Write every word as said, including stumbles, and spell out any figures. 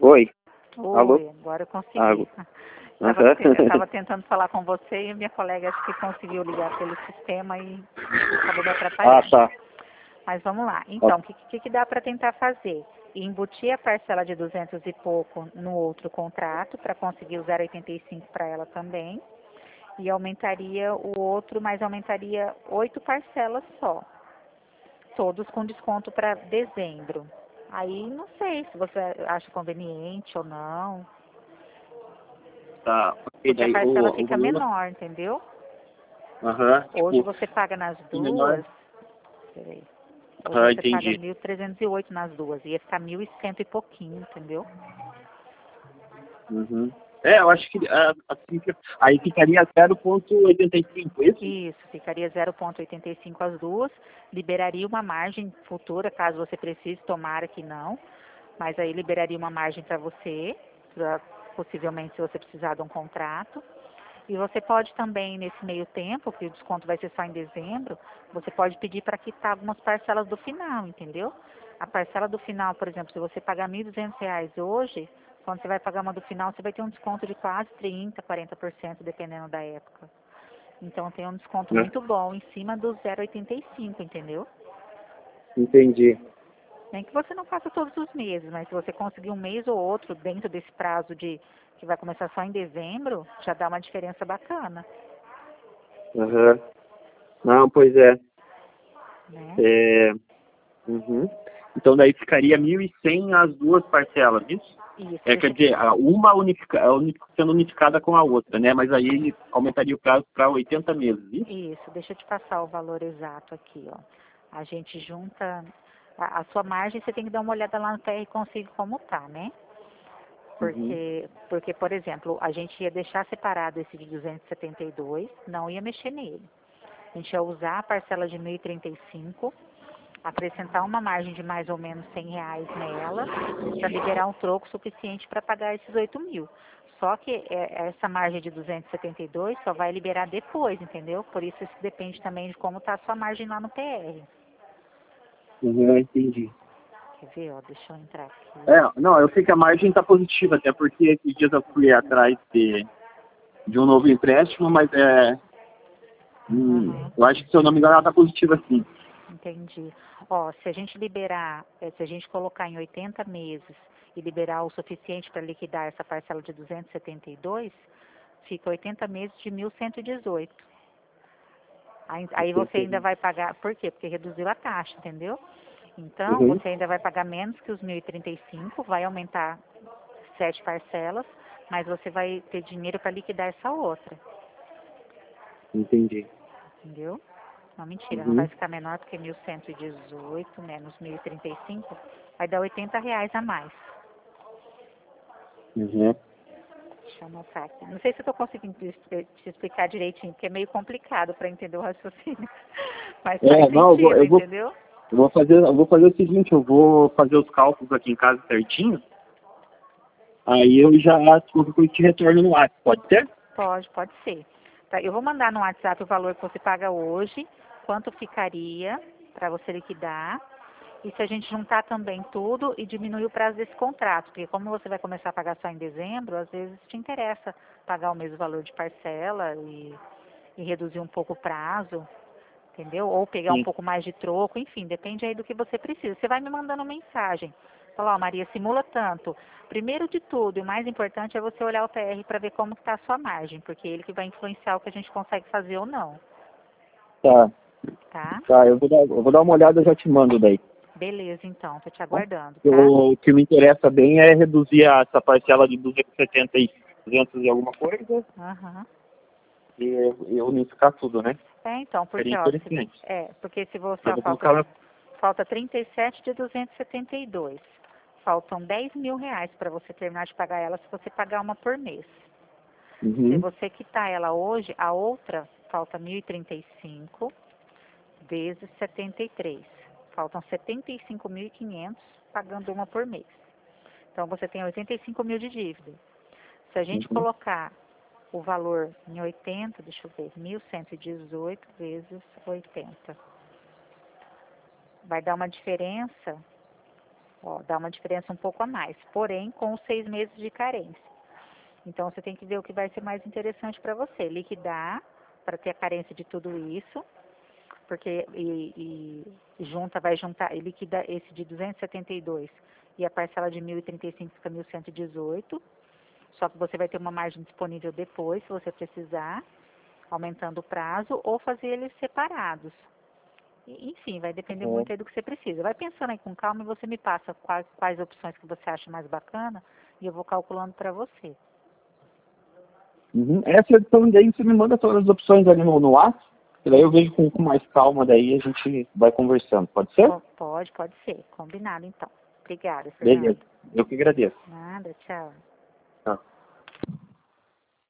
Oi. Alô? Oi, agora eu consegui. Alô. Estava eu estava tentando falar com você e a minha colega acho que conseguiu ligar pelo sistema e acabou me atrapalhando. Ah, tá. Mas vamos lá. Então, o que, que, que dá para tentar fazer? Embutir a parcela de duzentos e pouco no outro contrato para conseguir o zero vírgula oitenta e cinco para ela também. E aumentaria o outro, mas aumentaria oito parcelas só. Todos com desconto para dezembro. Aí não sei se você acha conveniente ou não. Tá. E Porque a daí parcela o, o fica valor... menor, entendeu? Aham. Hoje Tipo, você paga nas e menor... duas. Peraí. Hoje Ah, você paga entendi. mil trezentos e oito nas duas. Ia ficar mil e cento e pouquinho, entendeu? Uhum. É, eu acho que ah, assim, que- aí ficaria zero vírgula oitenta e cinco, isso? Isso, ficaria zero vírgula oitenta e cinco as duas. Liberaria uma margem futura, caso você precise, tomara que não. Mas aí liberaria uma margem para você, pra, possivelmente se você precisar de um contrato. E você pode também, nesse meio tempo, que o desconto vai ser só em dezembro, você pode pedir para quitar algumas parcelas do final, entendeu? A parcela do final, por exemplo, se você pagar mil e duzentos reais hoje, quando você vai pagar uma do final, você vai ter um desconto de quase trinta, quarenta por cento, dependendo da época. Então tem um desconto Né? muito bom em cima do zero vírgula oitenta e cinco, entendeu? Entendi. Nem que você não faça todos os meses, mas se você conseguir um mês ou outro dentro desse prazo de que vai começar só em dezembro, já dá uma diferença bacana, Aham. Não, pois é. né? É... Uhum. Então daí ficaria mil e cem as duas parcelas, isso? Isso, É, deixa quer eu... dizer, a uma unifica, uni- sendo unificada com a outra, né? Mas aí aumentaria o prazo para oitenta meses, isso? Isso, deixa eu te passar o valor exato aqui, ó. A gente junta a, a sua margem, você tem que dar uma olhada lá no P R Consigo como tá, né? Uhum. Porque, porque, por exemplo, a gente ia deixar separado esse de duzentos e setenta e dois, não ia mexer nele. A gente ia usar a parcela de mil e trinta e cinco, acrescentar uma margem de mais ou menos cem reais nela, para liberar um troco suficiente para pagar esses oito mil. Só que é, essa margem de duzentos e setenta e dois só vai liberar depois, entendeu? Por isso isso depende também de como está a sua margem lá no P R. Uhum, entendi. Quer ver, ó? Deixa eu entrar aqui. É, não, eu sei que a margem está positiva, até porque esses dias eu fui atrás de, de um novo empréstimo, mas é, hum, Aham. eu acho que, se eu não me engano, ela está positiva sim. Entendi. Ó, se a gente liberar, eh, se a gente colocar em oitenta meses e liberar o suficiente para liquidar essa parcela de duzentos e setenta e dois, fica oitenta meses de mil cento e dezoito. Aí, aí você ainda vai pagar, por quê? Porque reduziu a taxa, entendeu? Então, Uhum, você ainda vai pagar menos que os mil e trinta e cinco, vai aumentar sete parcelas, mas você vai ter dinheiro para liquidar essa outra, entendi. entendeu? Não, mentira, não vai Uhum, ficar menor porque mil cento e dezoito menos mil e trinta e cinco vai dar oitenta reais a mais. uhum. Deixa eu anotar aqui. Não sei se eu estou conseguindo te te explicar direitinho, porque é meio complicado para entender o raciocínio. Mas faz É, não, eu vou, sentido, eu vou, entendeu? eu vou fazer, eu vou fazer o seguinte, eu vou fazer os cálculos aqui em casa certinho, aí eu já qualquer coisa te retorno no WhatsApp, pode ser? Pode, pode ser. Tá, eu vou mandar no WhatsApp o valor que você paga hoje, quanto ficaria para você liquidar. E se a gente juntar também tudo e diminuir o prazo desse contrato, porque como você vai começar a pagar só em dezembro, às vezes te interessa pagar o mesmo valor de parcela e, e reduzir um pouco o prazo, entendeu? Ou pegar um Sim. pouco mais de troco, enfim, depende aí do que você precisa. Você vai me mandando mensagem. Fala, ó, Maria, simula tanto. Primeiro de tudo, e o mais importante é você olhar o P R para ver como está a sua margem, porque é ele que vai influenciar o que a gente consegue fazer ou não, Tá, tá? tá, eu vou dar, eu vou dar uma olhada e já te mando daí. Beleza, então, tô te Tá? aguardando, tá? O que me interessa bem é reduzir a- essa parcela de duzentos e setenta e duzentos e alguma coisa Aham. e, e unificar tudo, né? É, então, Seria porque, ó, se, interessante. é, porque se você, Eu ó, vou falta, colocar lá. falta trinta e sete de duzentos e setenta e dois. Faltam dez mil reais para você terminar de pagar ela se você pagar uma por mês. Se Uhum, você quitar ela hoje, a outra falta mil e trinta e cinco vezes setenta e três. Faltam setenta e cinco mil e quinhentos pagando uma por mês. Então você tem oitenta e cinco mil de dívida. Se a gente uhum, colocar o valor em oitenta, deixa eu ver, mil cento e dezoito vezes oitenta. Vai dar uma diferença Ó, dá uma diferença um pouco a mais, porém com os seis meses de carência. Então você tem que ver o que vai ser mais interessante para você, liquidar para ter a carência de tudo isso, porque e, e junta, vai juntar, e liquida esse de duzentos e setenta e dois e a parcela de mil e trinta e cinco fica mil cento e dezoito, só que você vai ter uma margem disponível depois, se você precisar, aumentando o prazo, ou fazer eles separados. Enfim, vai depender Uhum. muito aí do que você precisa. Vai pensando aí com calma e você me passa quais, quais opções que você acha mais bacana e eu vou calculando para você. Uhum. Essa então daí você me manda todas as opções ali no, no WhatsApp, que daí eu vejo com, com mais calma, daí a gente vai conversando, pode ser? Pode, pode ser. Combinado então. Obrigada, Fernando. Beleza, eu que agradeço. Nada, tchau. Tá.